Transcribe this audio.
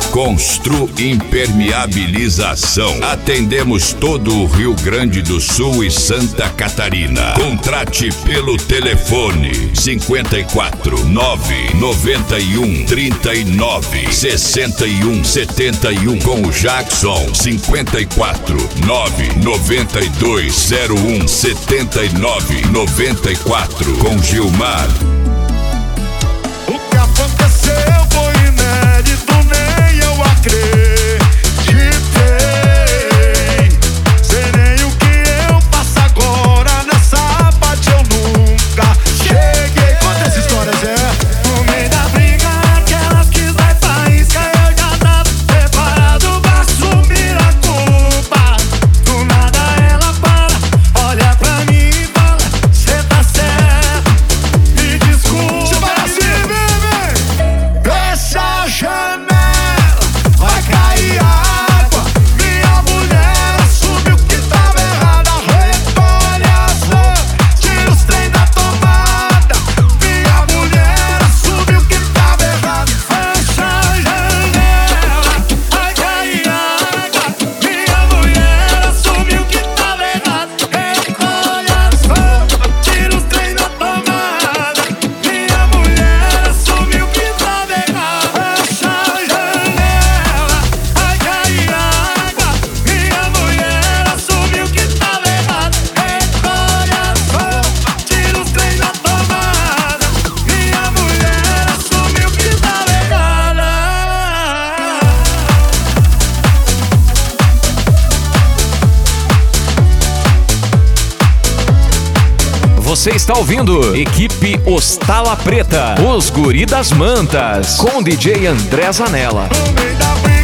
Constru Impermeabilização. Atendemos todo o Rio Grande do Sul e Santa Catarina. Contrate pelo telefone 54 991 39 61 71 com o Jackson. 54 992 01 79 94 com Gilmar. O que aconteceu foi inédito, nem eu acreditei. Sei nem o que eu faço agora, nessa parte eu nunca cheguei. Conta essa história, Zé. No meio da briga que ela quis dar faísca, eu já tava preparado pra assumir a culpa. Do nada ela para, olha pra mim e fala: cê tá certo, me desculpa. Você vai assim, bebê. Fecha a janela, vai cair água. Minha mulher assumiu que tava errada. Recolhe as roupas, tira os trem da tomada. Minha mulher assumiu que tava errada. Fecha a janela, vai cair água. Minha mulher assumiu que tava errada. Recolhe as roupas, tira os trem da tomada. Minha mulher assumiu que tava errada. Fecha a janela, vai cair água. Minha mulher assumiu que tava errada. Recolhe as roupas, tira os trem da tomada. Minha mulher assumiu que tava errada. Você está ouvindo Equipe Ostala Preta, os Guri das Mantas, com DJ André Zanella. No meio da briga